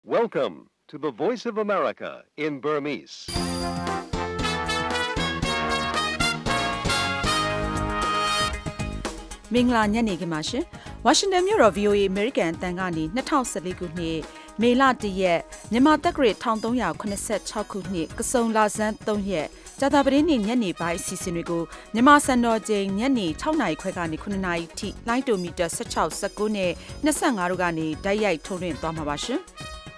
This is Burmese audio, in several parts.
Welcome to the Voice of America in Burmese. ။မင်္ဂလာညနေခင်းပါရှင်။ဝါရှင်တန်မြို့တော် VOA American အသံကနေ2014ခုနှစ်မေလ1ရက်မြန်မာတက္ကရာ1386ခုနှစ်ကစုံလဆန်း3ရက်ကြာသပတေးနေ့ညနေပိုင်းအစီအစဉ်တွေကိုမြန်မာစံတော်ချိန်ညနေ6နာရီခွဲကနေ9နာရီထိလိုင်းတိုမီတာ16 19နဲ့25တို့ကနေတိုက်ရိုက်ထုတ်လွှင့်သွားမှာပါရှင်။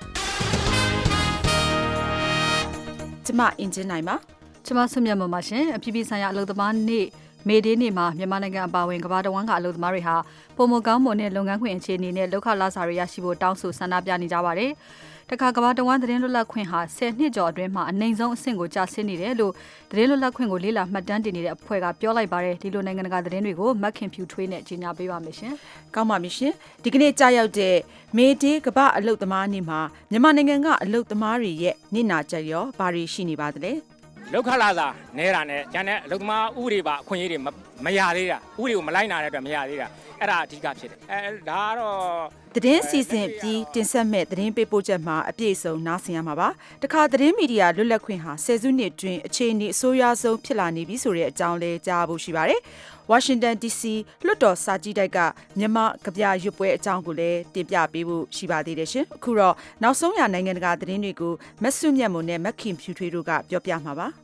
ကျမအင်ဂျင်နိုင်ပါကျမဆွမြတ်မပါရှင်အပြည်ပြည်ဆိုင်ရာအလုပ်သမားနေ့မေဒေးနေ့မှာမြန်မာနိုင်ငံအပါအဝင်ကမ္ဘာတဝန်းကအလုပ်သမားတွေဟာပုံမကောင်းမွန်တဲ့လုပ်ငန်းခွင်အခြေအနေနဲ့လောက်ခလာစာတွေရရှိဖို့တောင်းဆိုဆန္ဒပြနေကြပါတယ်။တခါကမ္ဘာတဝန်းသတင်းလွတ်လပ်ခွင့်ဟာ10နှစ်ကျော်အတွင်းမှာအနိုင်ဆုံးအဆင့်ကိုကျဆင်းနေတယ်လို့သတင်းလွတ်လပ်ခွင့်ကိုလေ့လာမှတ်တမ်းတင်နေတဲ့အဖွဲ့ကပြောလိုက်ပါတယ်။ဒီလိုနိုင်ငံတကာသတင်းတွေကိုမက်ခင်ဖြူထွေးနဲ့ကြီးညာပေးပါမယ်ရှင်။ကောင်းပါပြီရှင်။ဒီကနေ့ကြာရောက်တဲ့မေဒေးကမ္ဘာအလုပ်သမားနေ့မှာမြန်မာနိုင်ငံကအလုပ်သမားတွေရဲ့နေ့နာချက်ရောဘာတွေရှိနေပါသလဲ။လောက်ခလာသာနဲတာနဲ့ကျန်တဲ့အလုပ်သမားဥပဒေပါအခွင့်အရေးတွေမရသေးတာဥပဒေကိုမလိုက်နာတဲ့အတွက်မရသေးတာအဲ့ဒါအဓိကဖြစ်တယ်ဒါကတော့သတင်းစီစဉ်ပြီးတင်ဆက်မဲ့သတင်းပေးပို့ချက်မှာအပြည့်အစုံနားဆင်ရမှာပါတခါသတင်းမီဒီယာလွတ်လပ်ခွင့်ဟာ10စုနှစ်တွင်အခြေအနေအဆိုးရွားဆုံးဖြစ်လာနေပြီဆိုတဲ့အကြောင်းလဲကြားဖို့ရှိပါတယ်ဝါရှင်တန် DC လွှတ်တော်စာကြီးတိုက်ကမြန်မာကဗျာရွတ်ပွဲအကြောင်းကိုလည်းတင်ပြပေးဖို့ရှိပါသေးတယ်ရှင်အခုတော့နောက်ဆုံးရနိုင်ငံတကာသတင်းတွေကိုမဆုမြတ်မွန်နဲ့မက်ခင်ဖြူထွေးတို့ကပြောပြမှာပါ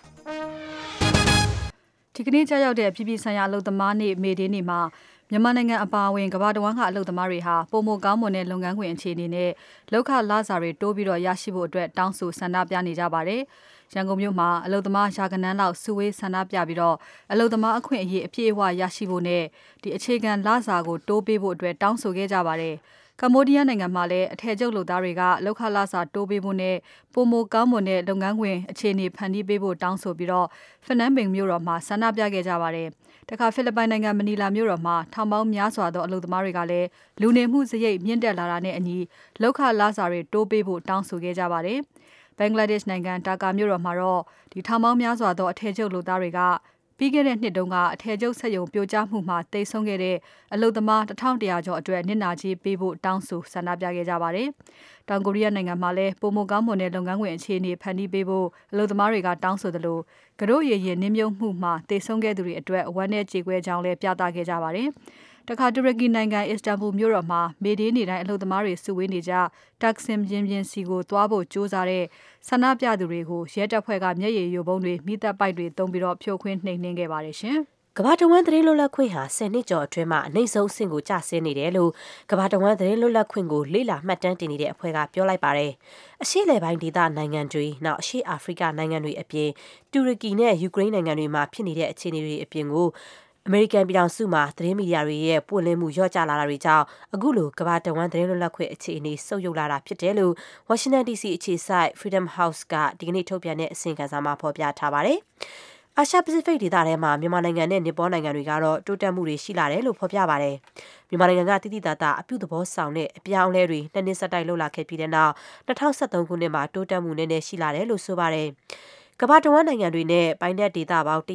ဒီကနေ့ကြာရောက်တဲ့အပြည်ပြည်ဆိုင်ရာအလုပ်သမားနေ့မေဒေးနေ့မှာမြန်မာနိုင်ငံအပါအဝင်ကမ္ဘာတဝန်းကအလုပ်သမားတွေဟာပုံမကောင်းမွန်တဲ့လုပ်ငန်းခွင်အခြေအနေနဲ့လောက်ခလစာတွေတိုးပြီးတော့ရရှိဖို့အတွက်တောင်းဆိုဆန္ဒပြနေကြပါတယ်။ရန်ကုန်မြို့မှာအလုပ်သမားရာဂဏန်းလောက်စုဝေးဆန္ဒပြပြီးတော့အလုပ်သမားအခွင့်အရေးအပြည့်အဝရရှိဖို့နဲ့ဒီအခြေခံလစာကိုတိုးပေးဖို့အတွက်တောင်းဆိုခဲ့ကြပါတယ်။ကမ္ဘောဒီးယားနိုင်ငံမှာလည်းအထည်ချုပ်လုပ်သားတွေကလောက်ခလာစာတိုးပေးဖို့နဲ့ပုံမကောင်းမွန်တဲ့လုပ်ငန်းခွင်အခြေအနေဖန်တီးပေးဖို့တောင်းဆိုပြီးတော့ဖနန်းပင်မြို့တော်မှာဆန္ဒပြခဲ့ကြပါတယ်။တခါဖိလစ်ပိုင်နိုင်ငံမနီလာမြို့တော်မှာထောင်ပေါင်းများစွာသောအလုပ်သမားတွေကလည်းလူနေမှုစရိတ်မြင့်တက်လာတာနဲ့အညီလောက်ခလာစာတွေတိုးပေးဖို့တောင်းဆိုခဲ့ကြပါတယ်။ဘင်္ဂလားဒေ့ရှ်နိုင်ငံတာကာမြို့တော်မှာတော့ဒီထောင်ပေါင်းများစွာသောအထည်ချုပ်လုပ်သားတွေကပြီးခဲ့တဲ့နှစ်တုန်းကအထည်ချုပ်စက်ရုံပြိုကျမှုမှာတိတ်ဆုံးခဲ့တဲ့အလုပ်သမား1100ကျော်အတွက်နစ်နာကြေးပေးဖို့တောင်းဆိုဆန္ဒပြခဲ့ကြပါတယ်။တောင်ကိုရီးယားနိုင်ငံမှာလည်းပုံမကောင်းမွန်တဲ့လုပ်ငန်းခွင်အခြေအနေဖန်တီးပေးဖို့အလုပ်သမားတွေကတောင်းဆိုသလိုကတော့ရရင်နင်းမြုပ်မှုမှာတိတ်ဆုံးခဲ့သူတွေအတွက်အဝမ်းနဲ့ကြေကွဲကြောင်းလည်းပြသခဲ့ကြပါတယ်။တခါတူရကီနိုင်ငံအစ္စတန်ဘူလ်မြို့တော်မှာမေဒေးနေ့တိုင်းအလုပ်သမားတွေစုဝေးနေကြတက်ဆင်ရင်စီကိုသွားဖို့ကြိုးစားတဲ့ဆန္ဒပြသူတွေကိုရဲတပ်ဖွဲ့ကမျက်ရည်ယိုဗုံးတွေမိသက်ပိုက်တွေသုံးပြီးတော့ဖြိုခွင်းနှိမ်နင်းခဲ့ပါတယ်ရှင်။ကမ္ဘာတဝန်းသတင်းလွတ်လပ်ခွင့်ဟာ10နှစ်ကျော်အတွင်းမှာအနှိမ့်ဆုံးအဆင့်ကိုကျဆင်းနေတယ်လို့ကမ္ဘာတဝန်းသတင်းလွတ်လပ်ခွင့်ကိုလေ့လာမှတ်တမ်းတင်နေတဲ့အဖွဲ့ကပြောလိုက်ပါတယ်။အရှေ့လယ်ပိုင်းဒေသနိုင်ငံတွေနောက်အရှေ့အာဖရိကနိုင်ငံတွေအပြင်တူရကီနဲ့ယူကရိန်းနိုင်ငံတွေမှာဖြစ်နေတဲ့အခြေအနေတွေအပြင်ကိုအမေရိကန်ပြည်ထောင်စုမှာသတင်းမီဒီယာတွေရဲ့ပွင့်လင်းမှုလျော့ကျလာတာတွေကြောင့်အခုလိုကမ္ဘာတဝန်းသတင်းလွတ်လပ်ခွင့်အခြေအနေဆုတ်ယုတ်လာတာဖြစ်တယ်လို့ Washington DC အခြေစိုက် Freedom House ကဒီကနေ့ထုတ်ပြန်တဲ့အစီရင်ခံစာမှာဖော်ပြထားပါတယ်။အာရှပစိဖိတ်ဒေသထဲမှာမြန်မာနိုင်ငံနဲ့နီပေါနိုင်ငံတွေကတော့တိုးတက်မှုတွေရှိလာတယ်လို့ဖော်ပြပါတယ်။မြန်မာနိုင်ငံကတိတိတတ်တာအပြုသဘောဆောင်တဲ့အပြောင်းအလဲတွေနှစ်နှစ်ဆက်တိုက်လှုပ်လာခဲ့ပြီးတဲ့နောက်2013ခုနှစ်မှာတိုးတက်မှုနည်းနည်းရှိလာတယ်လို့ဆိုပါတယ်။ကမ္ဘာတဝန်းနိုင်ငံတွေနဲ့ပိုင်းတဲ့ဒေသပေါင်း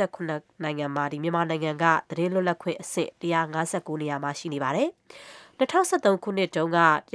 198နိုင်ငံမှာဒီမြန်မာနိုင်ငံကသတင်းလွတ်လပ်ခွင့်အဆင့်159နေရာမှာရှိနေပါတယ်။2013ခုနှစ်တုန်းက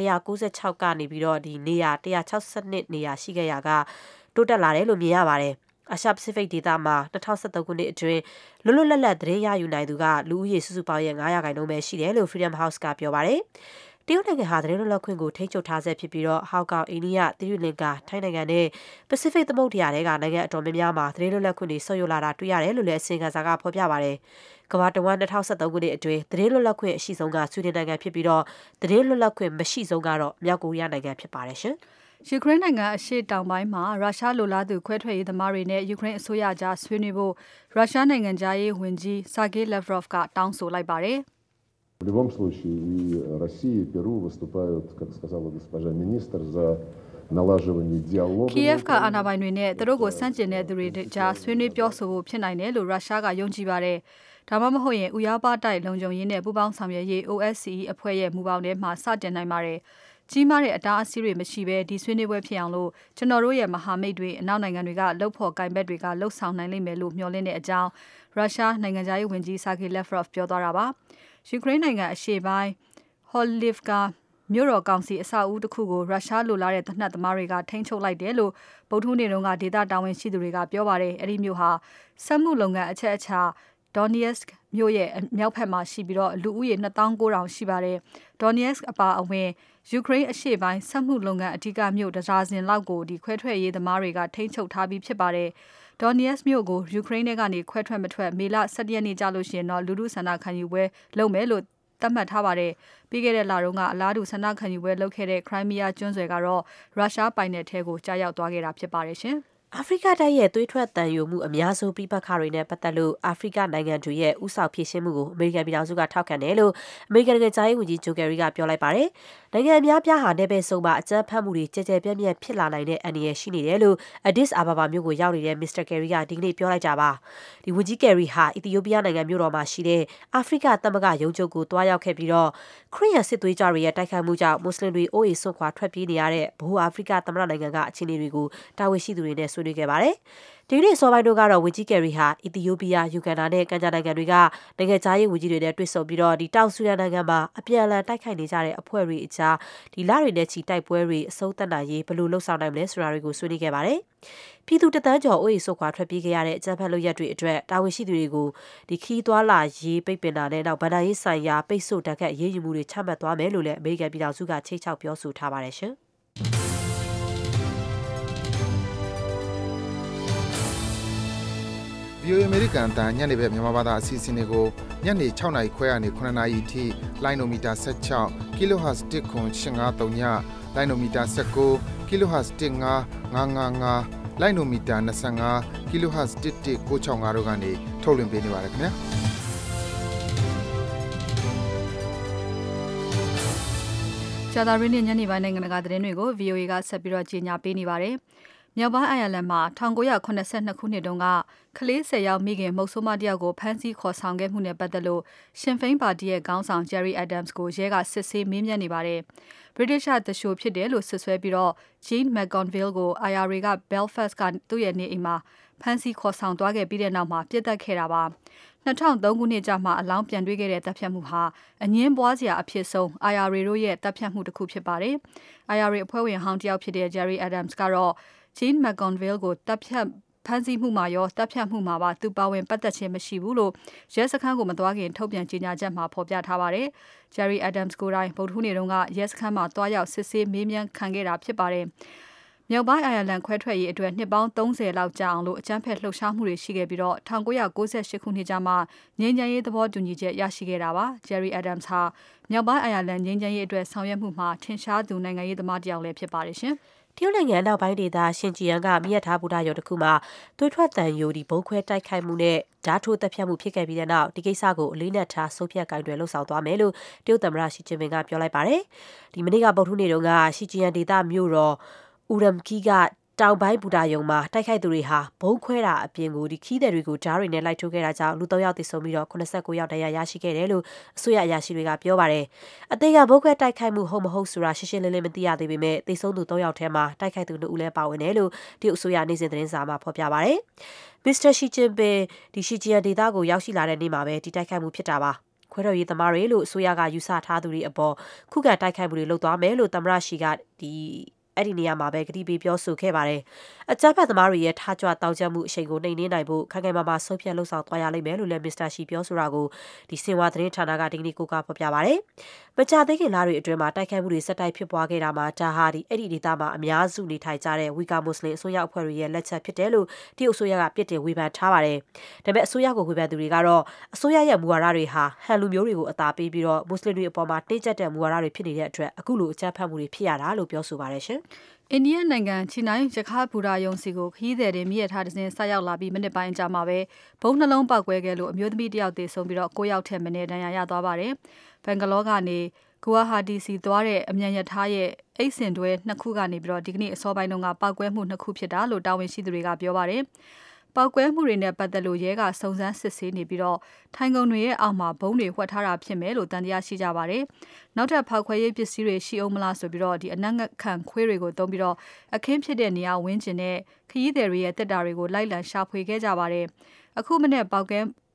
196ကနေပြီးတော့ဒီနေရာ162နေရာရှိခဲ့ရာကတိုးတက်လာတယ်လို့မြင်ရပါတယ်။အာရှပစိဖိတ်ဒေသမှာ2013ခုနှစ်အတွင်းလွတ်လွတ်လပ်လပ်သတင်းရယူနိုင်သူကလူဦးရေစုစုပေါင်းရဲ့9%ပဲရှိတယ်လို့ Freedom House ကပြောပါတယ်။တရုတ်နိုင်ငံဟာသတင်းလွတ်လပ်ခွင့်ကိုထိန်းချုပ်ထားဆဲဖြစ်ပြီးတော့ဟောင်ကောင်အိန္ဒိယသီရိလင်္ကာထိုင်းနိုင်ငံနဲ့ပစိဖိတ်သမုဒ္ဒရာတွေကနိုင်ငံအတော်များများမှာသတင်းလွတ်လပ်ခွင့်တွေဆုတ်ယုတ်လာတာတွေ့ရတယ်လို့လည်းအစီရင်ခံစာကဖော်ပြပါတယ်။ကမ္ဘာတဝန်း2013ခုနှစ်အတွင်းသတင်းလွတ်လပ်ခွင့်အရှိဆုံးကဆွီဒင်နိုင်ငံဖြစ်ပြီးတော့သတင်းလွတ်လပ်ခွင့်မရှိဆုံးကတော့မြောက်ကိုရီးယားနိုင်ငံဖြစ်ပါတယ်ရှင်။ယူကရိန်းနိုင်ငံအရှေ့တောင်ပိုင်းမှာရုရှားလိုလားသူခွဲထွက်ရေးသမားတွေနဲ့ယူကရိန်းအစိုးရကြားဆွေးနွေးဖို့ရုရှားနိုင်ငံသားရေးဝန်ကြီးဆာဂေးလက်ဗရော့ဖ်ကတောင်းဆိုလိုက်ပါတယ်။ В любом случае и Россия, и Перу выступают, как сказала госпожа министр, за налаживание диалога. Kiev ကအာဏာပိုင်တွေနဲ့သူတို့ကိုစန့်ကျင်တဲ့သူတွေကြားဆွေးနွေးပြောဆိုဖို့ဖြစ်နိုင်တယ်လို့ရုရှားကယုံကြည်ပါတယ်။ဒါမှမဟုတ်ရင်ဥရောပတိုက်လုံခြုံရေးနဲ့ပူးပေါင်းဆောင်ရွက်ရေး OSCE အဖွဲ့ရဲ့မူပေါင်းထဲမှာစတင်နိုင်ပါတယ်။ကြီးမားတဲ့အတားအဆီးတွေမရှိဘဲဒီဆွေးနွေးပွဲဖြစ်အောင်လို့ကျွန်တော်တို့ရဲ့မဟာမိတ်တွေအနောက်နိုင်ငံတွေကလှုပ်ဖို့ကင်ဘက်တွေကလှုပ်ဆောင်နိုင်လိမ့်မယ်လို့မျှော်လင့်တဲ့အကြောင်းရုရှားနိုင်ငံသားရေးဝန်ကြီးဆာဂေးလက်ဗရော့ဖ်ပြောသွားတာပါ။ယူကရိန်းနိုင်ငံအရှေ့ပိုင်း Holivka မြို့တော်ကောင်စီအဆောက်အဦတစ်ခုကိုရုရှားလိုလားတဲ့တနက်သမားတွေကထိန်းချုပ်လိုက်တယ်လို့ဗုဒ္ဓဟူးနေ့တုန်းကဒေသတာဝန်ရှိသူတွေကပြောပါတယ်။အဲဒီမြို့ဟာစက်မှုလုပ်ငန်းအချက်အချာDonetsk မြို့ရဲ့မြောက်ဘက်မှာရှိပြီးလူဦးရေ2900ရှိပါတယ်။ Donetsk အပါအဝင်ယူကရိန်းအရှေ့ပိုင်းစက်မှုလုပ်ငန်းအဓိကမြို့တဒါဇင်လောက်ကိုခွဲထွက်ရေးသမားတွေကထိန်းချုပ်ထားပြီးဖြစ်ပါတယ်။ Donetsk မြို့ကိုယူကရိန်းကနေခွဲထွက်မထွက်မေလ17ရက်နေ့ကြာလို့ရှိရင်တော့လူထုဆန္ဒခံယူပွဲလုပ်မယ်လို့သတ်မှတ်ထားပါတယ်။ပြီးခဲ့တဲ့လတုန်းကအလားတူဆန္ဒခံယူပွဲလုပ်ခဲ့တဲ့ Crimea ကျွန်းဆွယ်ကတော့ရုရှားပိုင်နယ်ထဲကိုကြားရောက်သွားခဲ့တာဖြစ်ပါတယ်ရှင်။အာဖရိကတိုက်ရဲ့သွေးထွက်တန်ယိုမှုအများဆုံးပြပခါတွေနဲ့ပတ်သက်လို့အာဖရိကနိုင်ငံတွေရဲ့ဥဆောင်ဖြည့်ရှင်းမှုကိုအမေရိကန်ပြည်ထောင်စုကထောက်ခံတယ်လို့အမေရိကန်နိုင်ငံသားရေးဝန်ကြီးဂျိုကယ်ရီကပြောလိုက်ပါတယ်။နိုင်ငံအများပြားဟာနယ်ပယ်စုံမှာအကြမ်းဖက်မှုတွေကြဲကြဲပြန့်ပြန့်ဖြစ်လာနိုင်တဲ့အန္တရာယ်ရှိနေတယ်လို့ Addis Ababa မြို့ကိုရောက်နေတဲ့မစ္စတာကယ်ရီကဒီကနေ့ပြောလိုက်တာပါ။ဒီဝန်ကြီးကယ်ရီဟာအီသီယိုးပီးယားနိုင်ငံမြို့တော်မှာရှိတဲ့အာဖရိကသမဂ္ဂရုံးချုပ်ကိုတွားရောက်ခဲ့ပြီးခရစ်ယာန်စစ်သွေးကြွတွေရဲ့တိုက်ခိုက်မှုကြောင့်မွတ်စလင်တွေအိုးအိမ်စွန့်ခွာထွက်ပြေးနေရတဲ့ဗဟိုအာဖရိကသမ္မတနိုင်ငံကအခြေအနေတွေကိုတာဝန်ရှိသူတွေနဲ့ဆွေးနွေးခဲ့ပါတယ်။ဒီနေ့စောပိုင်းတို့ကတော့ဝန်ကြီးကယ်ရီဟာအီသီယိုးပီးယားယူဂန်ဒါနဲ့ကန်ဂျာနိုင်ငံတွေကနိုင်ငံသားရေးဝန်ကြီးတွေနဲ့တွေ့ဆုံပြီးတောင်ဆူဒန်နိုင်ငံမှာအပြန်အလှန်တိုက်ခိုက်နေကြတဲ့အဖွဲ့တွေအကြားလတွေနဲ့ချီတိုက်ပွဲတွေအဆုံးသတ်နိုင်ရေးဘယ်လိုလှုပ်ဆောင်နိုင်မလဲဆိုတာတွေကိုဆွေးနွေးခဲ့ပါတယ်။ပြည်သူတသန်းကျော်အိုးအိမ်စွန့်ခွာထွက်ပြေးခဲ့ရတဲ့အကြမ်းဖက်လုပ်ရပ်တွေအတွက်တာဝန်ရှိသူတွေကိုခီးသွားလာရေးပိတ်ပင်တာနဲ့နောက်ဗဏ္ဍာရေးဆိုင်ရာပိတ်ဆို့တန်ခတ်အရေးယူမှုတွေချမှတ်သွားမယ်လို့လည်းအမေရိကန်ပြည်ထောင်စုကချိတ်ချောက်ပြောဆိုထားပါတယ်ရှင်။ VOA အမေရိကန်အတန်ညနေဘက်မြန်မာဘာသာအစီအစဉ်တွေကိုညနေ6:00နာရီခွဲကနေ9:00နာရီအထိလိုင်းနိုမီတာ16 kHz 1.8539ညလိုင်းနိုမီတာ19 kHz 15555လိုင်းနိုမီတာ25 kHz 11965တို့ကနေထုတ်လွှင့်ပေးနေပါတယ်ခင်ဗျာကြာသပတေးနေ့ညနေပိုင်းနိုင်ငံတကာသတင်းတွေကို VOA ကဆက်ပြီးကြေညာပေးနေပါတယ်။မြောက်ပိုင်းအိုင်ယာလန်မှာ1982ခုနှစ်တုန်းကကလေး10ယောက်မိခင်မုတ်ဆိုးမတယောက်ကိုဖမ်းဆီးခေါ်ဆောင်ခဲ့မှုနဲ့ပတ်သက်လို့ရှင်ဖိန်းပါတီရဲ့ခေါင်းဆောင် Jerry Adams ကိုရဲကစစ်ဆေးမေးမြန်းနေပါတယ်။ British သူလျှိုဖြစ်တယ်လို့ဆွဆွဲပြီးJean McGonville ကို IRA က Belfast ကသူ့ရဲ့နေအိမ်မှာဖမ်းဆီးခေါ်ဆောင်သွားခဲ့ပြီးတဲ့နောက်မှာပြစ်ဒဏ်ခဲ့တာပါ။2003ခုနှစ်ကျမှအလောင်းပြန်တွေ့ခဲ့တဲ့တပ်ဖြတ်မှုဟာအငင်းပွားစရာအဖြစ်ဆုံး IRA တို့ရဲ့တပ်ဖြတ်မှုတစ်ခုဖြစ်ပါတယ်။ IRA အဖွဲ့ဝင်ဟောင်းတစ်ယောက်ဖြစ်တဲ့ Jerry Adams ကတော့Jean McGonville ကိုတပ်ဖြတ်ဖမ်းဆီးမှုမှာရောတပ်ဖြတ်မှုမှာပါသူပါဝင်ပတ်သက်ခြင်းမရှိဘူးလို့ရဲစခန်းကိုမသွားခင်ထုတ်ပြန်ကြေညာချက်မှာဖော်ပြထားပါတယ်။ Jerry Adams ကိုယ်တိုင်ဗုဒ္ဓဟူးနေ့တုန်းကရဲစခန်းမှာတွားရောက်စစ်ဆေးမေးမြန်းခံခဲ့တာဖြစ်ပါတယ်။မြောက်ပိုင်းအိုင်ယာလန်ခွဲထွက်ရေးအတွက်နှစ်ပေါင်း30လောက်ကြာအောင်လို့အကြမ်းဖက်လှုပ်ရှားမှုတွေရှိခဲ့ပြီး1998ခုနှစ်ကျမှငြိမ်းချမ်းရေးသဘောတူညီချက်ရရှိခဲ့တာပါ။ Jerry Adams ဟာမြောက်ပိုင်းအိုင်ယာလန်ငြိမ်းချမ်းရေးအတွက်ဆောင်ရွက်မှုမှာထင်ရှားသူနိုင်ငံရေးသမားတစ်ယောက်လည်းဖြစ်ပါတယ်ရှင်။တရုတ်နိုင်ငံနောက်ပိုင်းဒေသရှင်ဂျီယန်ကမြစ်ရထားဘူတာရုံတစ်ခုမှာသွေးထွက်တန်ယိုဘုံခွဲတိုက်ခိုက်မှုနဲ့ဓာတ်ထိုးတပ်ဖြတ်မှုဖြစ်ခဲ့ပြီးတဲ့နောက်ဒီကိစ္စကိုအလေးနက်ထားဆုံးဖြတ်ကိုင်တွယ်လှုပ်ဆောင်သွားမယ်လို့တရုတ်သမ္မတရှီကျင်းပင်ကပြောလိုက်ပါတယ်။ဒီမနေ့ကဗုဒ္ဓဟူးနေ့တုန်းကရှီဂျီယန်ဒေသမြို့တော်ဥရမ်ကီကတောင်ပိုင်းဘူတာယုံမှာတိုက်ခိုက်သူတွေဟာဘုံခွဲတာအပြင်ကိုခီးသည်တွေကိုဓာတ်တွေနဲ့လိုက်ထိုးခဲ့တာကြောင့်လူ3ယောက်သေဆုံးပြီး89ယောက်ဒဏ်ရာရရှိခဲ့တယ်လို့အစိုးရအရာရှိတွေကပြောပါတယ်။အသေးကဘုံခွဲတိုက်ခိုက်မှုဟုတ်မဟုတ်ဆိုတာရှင်းရှင်းလင်းလင်းမသိရသေးပေမဲ့သေဆုံးသူ3ယောက်ထဲမှာတိုက်ခိုက်သူ2ဦးလည်းပါဝင်တယ်လို့တရုတ်အစိုးရနေ့စဉ်သတင်းစာမှာဖော်ပြပါတယ်။မစ္စတာရှီကျင်းပင်ရှီဂျီယန်ဒေသကိုရောက်ရှိလာတဲ့နေ့မှာပဲဒီတိုက်ခိုက်မှုဖြစ်တာပါ။ခွဲတော်ရေးသမားတွေလို့အစိုးရကယူဆထားသူတွေအပေါ်ခုခံတိုက်ခိုက်မှုတွေလုပ်သွားမယ်လို့သမ္မတရှီကအဲ့ဒီနေရာမှာပဲကတိပေးပြောဆိုခဲ့ပါတယ်။အကြမ်းဖက်သမားတွေရဲ့ထားကြွတောင်းကျမှုအရှိန်ကိုနှိမ်နင်းနိုင်ဖို့ခိုင်ခိုင်မာမာဆုံးဖြတ်လှုပ်ဆောင်သွားရလိမ့်မယ်လို့လည်းမစ္စတာရှီပြောဆိုတာကိုစင်ဝါသတင်းဌာနကဒီကနေ့ကိုကဖော်ပြပါတယ်။မကြာသေးခင်လတွေအတွင်းမှာတိုက်ခိုက်မှုတွေဆက်တိုက်ဖြစ်ပွားခဲ့တာမှာဒါဟာအဲ့ဒီဒေသမှာအများစုနေထိုင်ကြတဲ့ဝီကာမွတ်စလင်အစိုးရအဖွဲ့တွေရဲ့လက်ချက်ဖြစ်တယ်လို့တရုတ်အစိုးရကပြစ်တင်ဝေဖန်ထားပါတယ်။ဒါပေမဲ့အစိုးရကိုဝေဖန်သူတွေကတော့အစိုးရရဲ့မူဝါဒတွေဟာဟန်လူမျိုးတွေကိုအသာပေးပြီးမွတ်စလင်တွေအပေါ်မှာတင်းကျပ်တဲ့မူဝါဒတွေဖြစ်နေတဲ့အတွက်အခုလိုအကြမ်းဖက်မှုတွေဖြစ်ရတာလို့ပြောဆိုပါတယ်ရှင်။အိန္ဒိယနိုင်ငံချီနိုင်းရခါဘူရာယုံစီကိုခရီးသည်တွေမြည့်ရထားတဲ့စဉ်ဆက်ရောက်လာပြီးမိနစ်ပိုင်းကြာမှာပဲဘုံနှလုံးပောက်ကွဲခဲ့လို့အမျိုးသမီးတစ်ယောက်သေဆုံးပြီး9ယောက်ထက်မနည်းဒဏ်ရာရသွားပါတယ်။ဘန်ဂလောကနေဂူဝါဟာတီစီသွားတဲ့အမြန်ရထားရဲ့အိတ်စင်တွဲ2ခုကနေပြီးဒီကနေ့အစောပိုင်းတုန်းကပောက်ကွဲမှု2ခုဖြစ်တာလို့တာဝန်ရှိသူတွေကပြောပါတယ်။ပောက်ကွဲမှုတွေနဲ့ပတ်သက်လို့ရဲကစုံစမ်းစစ်ဆေးနေပြီးထိုင်ကုန်တွေရဲ့အောက်မှာဘုံတွေဝှက်ထားတာဖြစ်မယ်လို့တန်တရားရှိကြပါတယ်။နောက်ထပ်ဖောက်ခွဲရေးပစ္စည်းတွေရှိအောင်မလားဆိုပြီးအနက်ငခံခွေးတွေကိုသုံးပြီးအခင်းဖြစ်တဲ့နေရာဝန်းကျင်နဲ့ခရီးသည်တွေရဲ့တက်တာတွေကိုလိုက်လံရှာဖွေခဲ့ကြပါတယ်။အခုမနေ့ပောက်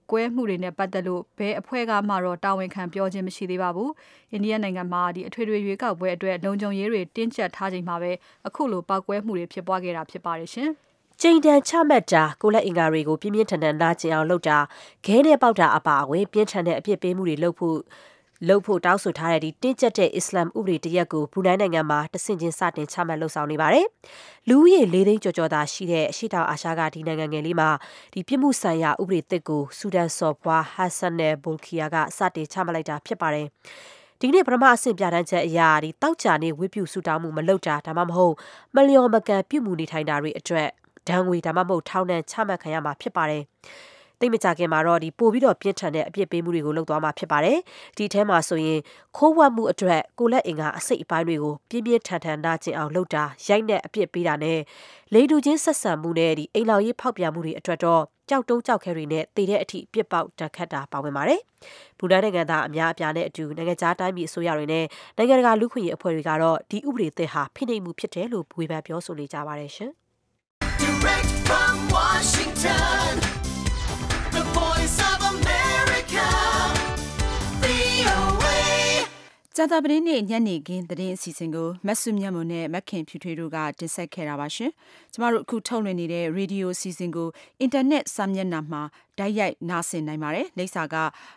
ကွဲမှုတွေနဲ့ပတ်သက်လို့ဘယ်အဖွဲ့ကမှတော့တာဝန်ခံပြောခြင်းမရှိသေးပါဘူး။အိန္ဒိယနိုင်ငံမှာအထွေထွေရွေးကောက်ပွဲအတွက်လုံခြုံရေးတွေတင်းကျပ်ထားချိန်မှာပဲအခုလိုပောက်ကွဲမှုတွေဖြစ်ပွားခဲ့တာဖြစ်ပါတယ်ရှင်။ကြိမ်တန်ချမှတ်တာကိုလက်အင်္ဂါတွေကိုပြင်းပြင်းထန်ထန်နာကျင်အောင်လုပ်တာခဲနဲ့ပေါက်တာအပါအဝင်ပြင်းထန်တဲ့အပြစ်ပေးမှုတွေလုပ်ဖို့တောင်းဆိုထားတဲ့တင်းကျပ်တဲ့အစ္စလာမ်ဥပဒေတရက်ကိုဘရူနိုင်းနိုင်ငံမှာတဆင့်ချင်းစတင်ချမှတ်လှုပ်ဆောင်နေပါတယ်။လူဦးရေ4 သိန်းကျော်ကျော်သာရှိတဲ့အရှေ့တောင်အာရှကဒီနိုင်ငံငယ်လေးမှာပြစ်မှုဆိုင်ရာဥပဒေသစ်ကိုဆူဒန်စော်ဘွားဟတ်ဆန်နယ်ဘိုလ်ခီယာကစတင်ချမှတ်လိုက်တာဖြစ်ပါတယ်။ဒီကနေ့ပထမအဆင့်ပြဋ္ဌာန်းချက်အရတောက်ကြနေဝိပုဆူတောင်းမှုမလုပ်တာဒါမှမဟုတ်မလျော်မကန်ပြုမှုနေထိုင်တာတွေအတွက်ဒဏ်ငွေဒါမှမဟုတ်ထောင်ဒဏ်ချမှတ်ခံရမှာဖြစ်ပါတယ်။တိတ်မကြခင်မှာတော့ပို့ပြီးတော့ပြင်းထန်တဲ့အပြစ်ပေးမှုတွေကိုလုပ်သွားမှာဖြစ်ပါတယ်။ဒီထဲမှာဆိုရင်ခိုးဝှက်မှုအတွက်ကိုလက်အင်္ဂါအစိတ်အပိုင်းတွေကိုပြင်းပြင်းထန်ထန်နာကျင်အောင်လုပ်တာရိုက်နဲ့အပြစ်ပေးတာနဲ့လေတူချင်းဆက်ဆံမှုနဲ့အိမ်လောင်ရေးဖောက်ပြန်မှုတွေအတွက်တော့ကြောက်တုံးကြောက်ခဲတွေနဲ့တည်တဲ့အထိပြစ်ပေါက်တက်ခတ်တာပါဝင်ပါတယ်။ဘူဒန်နိုင်ငံသားအများအပြားနဲ့အတူနိုင်ငံခြားတိုင်းပြည်အစိုးရတွေနဲ့နိုင်ငံတကာလူ့ခွင့်ရေးအဖွဲ့တွေကတော့ဒီဥပဒေသစ်ဟာဖိနှိပ်မှုဖြစ်တယ်လို့ဝေဖန်ပြောဆိုနေကြပါတယ်ရှင်။ Direct from Washington, the voice of America, VOA. ကြာသပတေးနေ့ညနေခင်းသတင်းအစီအစဉ်ကိုမဆုမြတ်မွန်နဲ့မခင်ဖြူထွေးတို့ကတင်ဆက်ခဲ့တာပါရှင်။ကျမတို့အခုထုတ်လွှင့်နေတဲ့ရေဒီယိုအစီအစဉ်ကိုအင်တာနက်စာမျက်နှာမှာတိုက်ရိုက်နားဆင်နိုင်ပါတယ်။လိပ်စာက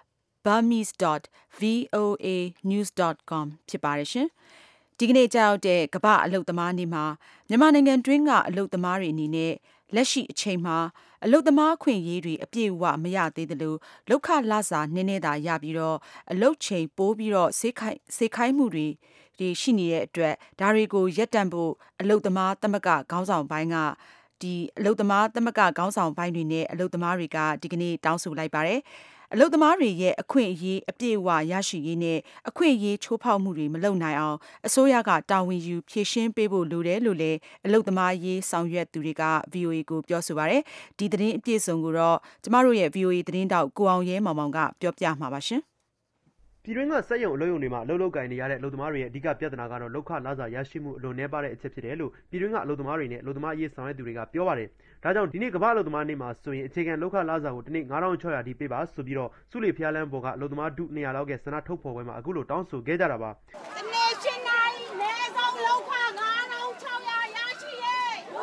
burmese.voanews.com ဖြစ်ပါတယ်ရှင်။ဒီကနေ့ကြောက်တဲ့ကမ္ဘာအလုပ်သမားနေ့မှာမြန်မာနိုင်ငံတွင်းကအလုပ်သမားတွေအနေနဲ့လက်ရှိအချိန်မှာအလုပ်သမားအခွင့်အရေးတွေအပြည့်အဝမရသေးသလိုလောက်ခလစာနည်းနည်းသာရပြီးတော့အလုပ်ချိန်ပိုးပြီးတော့စေခိုင်းမှုတွေရှိနေတဲ့အတွက်ဒါတွေကိုရပ်တန့်ဖို့အလုပ်သမားသမဂ္ဂခေါင်းဆောင်ပိုင်းကအလုပ်သမားသမဂ္ဂခေါင်းဆောင်ပိုင်းတွေနဲ့အလုပ်သမားတွေကဒီကနေ့တောင်းဆိုလိုက်ပါတယ်။အလုပ်သမားတွေရဲ့အခွင့်အရေးအပြည့်အဝရရှိရေးနဲ့အခွင့်အရေးချိုးဖောက်မှုတွေမလုပ်နိုင်အောင်အစိုးရကတာဝန်ယူဖြေရှင်းပေးဖို့လိုတယ်လို့လည်းအလုပ်သမားရေးဆောင်ရွက်သူတွေက VOA ကိုပြောဆိုပါတယ်။ဒီသတင်းအပြည့်အစုံကိုတော့ကျမတို့ရဲ့ VOA သတင်းတောက်ကိုအောင်ရဲမောင်မောင်ကပြောပြမှာပါရှင်။ပြည်တွင်းကစက်ရုံအလုပ်ရုံတွေမှာအလုပ်လုပ်ကိုင်နေရတဲ့အလုပ်သမားတွေရဲ့အဓိကပြဿနာကတော့လောက်ခလစာရရှိမှုအလွန်နည်းပါးတဲ့အချက်ဖြစ်တယ်လို့ပြည်တွင်းကအလုပ်သမားတွေနဲ့အလုပ်သမားအရေးဆောင်ရွက်သူတွေကပြောပါတယ်။ဒါကြောင့်ဒီနေ့ကမ္ဘာအလုပ်သမားနေ့မှာဆိုရင်အခြေခံလောက်ခလစာကိုဒီနေ့9600အထိပေးပါဆိုပြီးတော့စုလီဖျားလန်းပေါ်ကအလုပ်သမားဒု200လောက်ကဆန္ဒထုတ်ဖော်ပွဲမှာအခုလိုတောင်းဆိုခဲ့ကြတာပါ။ဒီနေ့ရှင်းနိုင်နေဆုံးလောက်ခ9600ရရှိရေး။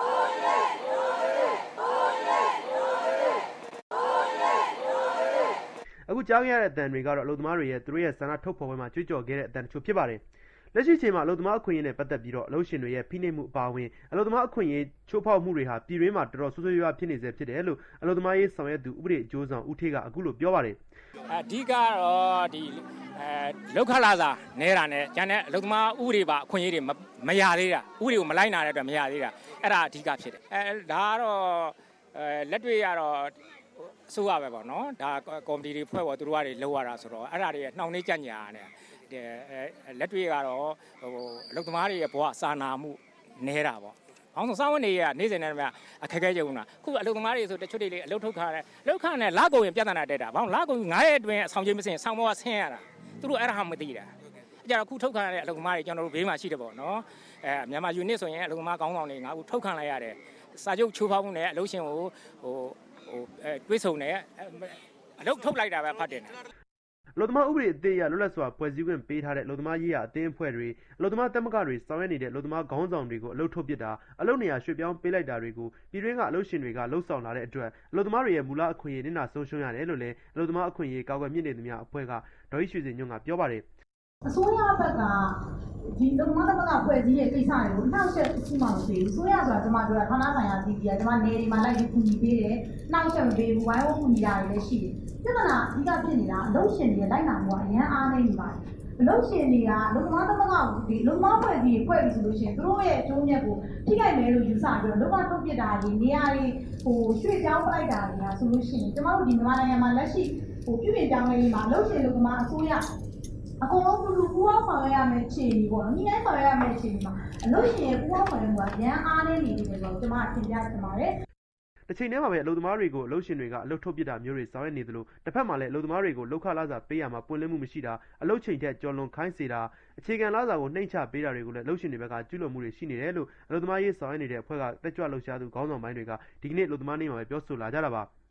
အခုကြားခဲ့ရတဲ့အတန်တွေကတော့အလုပ်သမားတွေရဲ့သူတို့ရဲ့ဆန္ဒထုတ်ဖော်ပွဲမှာကြွေးကြော်ခဲ့တဲ့အတန်တချို့ဖြစ်ပါတယ်။လက်ရှိချိန်မှာအလုပ်သမားအခွင့်အရေးနဲ့ပတ်သက်ပြီးတော့အလုပ်ရှင်တွေရဲ့ဖိနှိပ်မှုအပါအဝင်အလုပ်သမားအခွင့်အရေးချိုးဖောက်မှုတွေဟာပြည်တွင်းမှာတော်တော်ဆိုးဆိုးရွားရွားဖြစ်နေစေဖြစ်တယ်လို့အလုပ်သမားရေးဆောင်ရွက်သူဥပဒေအကျိုးဆောင်ဦးထေးကအခုလိုပြောပါတယ်။အဓိကတော့ဒီလောက်ခလာစာနဲတာနဲ့ကျန်တဲ့အလုပ်သမားဥပဒေပါအခွင့်အရေးတွေမရသေးတာဥပဒေကိုမလိုက်နာတဲ့အတွက်မရသေးတာအဲ့ဒါအဓိကဖြစ်တယ်။ဒါကတော့လက်တွေ့ရတော့အစိုးရပဲပေါ့နော်ဒါကော်မတီတွေဖွဲ့ပေါ်သူတို့ကနေလောက်ရတာဆိုတော့အဲ့ဒါတွေနှောင့်နှေးကြညာနဲ့လက်တွေ့ကတော့အလုပ်သမားတွေရဲ့ဘဝစာနာမှုနေတာပေါ့။အောင်ဆောင်ဝင်နေရနေ့စဉ်နဲ့အခက်အခဲကြုံတာခုအလုပ်သမားတွေဆိုတချို့တွေအလုပ်ထုတ်ခါတယ်လောက်ခါနဲ့လကုန်ရင်ပြဿနာတက်တာဘာလို့လကုန်9ရက်အတွင်းအဆောင်ချင်းမစင်ဆောင်းဘောကဆင်းရတာသူတို့အဲ့ဒါမှမသိတာ။အဲ့ကြတော့ခုထုတ်ခါတဲ့အလုပ်သမားတွေကျွန်တော်တို့ဘေးမှာရှိတယ်ပေါ့နော်။မြန်မာယူနစ်ဆိုရင်အလုပ်သမားကောင်းဆောင်တွေငါခုထုတ်ခါလိုက်ရတယ်စာချုပ်ချိုးဖောက်မှုနဲ့အလုပ်ရှင်ကိုတွေးဆုံနေအလုပ်ထုတ်လိုက်တာပဲဖတ်တယ်အလုပ်သမားဥပဒေအသေးအရလွတ်လပ်စွာဖွဲ့စည်းခွင့်ပေးထားတဲ့အလုပ်သမားရေးရာအသင်းအဖွဲ့တွေအလုပ်သမားသမဂ္ဂတွေဆောင်ရွက်နေတဲ့အလုပ်သမားခေါင်းဆောင်တွေကိုအလုပ်ထုတ်ပစ်တာအလုပ်နေရာရွှေ့ပြောင်းပေးလိုက်တာတွေကိုပြည်တွင်းကအလုပ်ရှင်တွေကလှုပ်ဆောင်လာတဲ့အတွက်အလုပ်သမားတွေရဲ့မူလအခွင့်အရေးနစ်နာဆုံးရှုံးရတယ်လို့လည်းအလုပ်သမားအခွင့်အရေးကာကွယ်မြင့်နေသူများအဖွဲ့ကဒေါ်ရွှေစင်ညွန့်ကပြောပါတယ်အစိုးရဘက်ကဒီလုံမသမဂ္ဂဖွဲ့စည်းရဲ့ကိစ္စတွေကိုနှောက်ယှက်ရှိမှမပေးဘူး။ဆိုရဆိုတာကျွန်မပြောတာဌာနဆိုင်ရာပြည်ပြည်ကကျွန်မနေဒီမှာလိုက်ပြီးကူညီပေးတယ်။နှောက်ယှက်မပေးဘူး။ဝိုင်းဝန်းကူညီတာတွေလည်းရှိတယ်။ပြဿနာအဓိကဖြစ်နေတာအလုပ်ရှင်တွေလိုက်နာမှုကအရန်အားနေနေပါတယ်။အလုပ်ရှင်တွေကလုံမသမဂ္ဂဒီလုံမဖွဲ့စည်းဖွဲ့ပြီးဆိုလို့ရှိရင်သူတို့ရဲ့အကျိုးမြတ်ကိုထိခိုက်မယ်လို့ယူဆပြီးတော့လုံမထုတ်ပစ်တာတွေနေရာတွေရွှေ့ပြောင်းပလိုက်တာတွေကဆိုလို့ရှိရင်ကျွန်တော်တို့ဒီမြန်မာနိုင်ငံမှာလက်ရှိပြုပြင်ပြောင်းလဲရေးမှာအလုပ်ရှင်လုံမအစိုးရအကုန်လုံးလူပူအောင်ဆောင်ရမယ်ခြေနေပေါ့နော်။ဒီတိုင်းဆောင်ရမယ်ခြေနေမှာအလို့ရှိရင်ပူအောင်ဆောင်ရမှုကရန်အားနေနေတယ်ဆိုတော့ကျွန်မသင်ပြချင်ပါတယ်။တစ်ချိန်တည်းမှာပဲအလုပ်သမားတွေကိုအလုပ်ရှင်တွေကအလုပ်ထုတ်ပစ်တာမျိုးတွေဆောင်ရွက်နေသလိုတစ်ဖက်မှာလည်းအလုပ်သမားတွေကိုလောက်ခလစာပေးရမှာပွင့်လင်းမှုမရှိတာအလုပ်ချိန်ထက်ကျော်လွန်ခိုင်းစေတာအခြေခံလစာကိုနှိမ့်ချပေးတာတွေကိုလည်းအလုပ်ရှင်တွေဘက်ကကျူးလွန်မှုတွေရှိနေတယ်လို့အလုပ်သမားရေးဆောင်ရွက်နေတဲ့အဖွဲ့ကတက်ကြွလှုပ်ရှားသူခေါင်းဆောင်ပိုင်းတွေကဒီကနေ့အလုပ်သမားနေ့မှာပဲပြောဆိုလာကြတာပါ။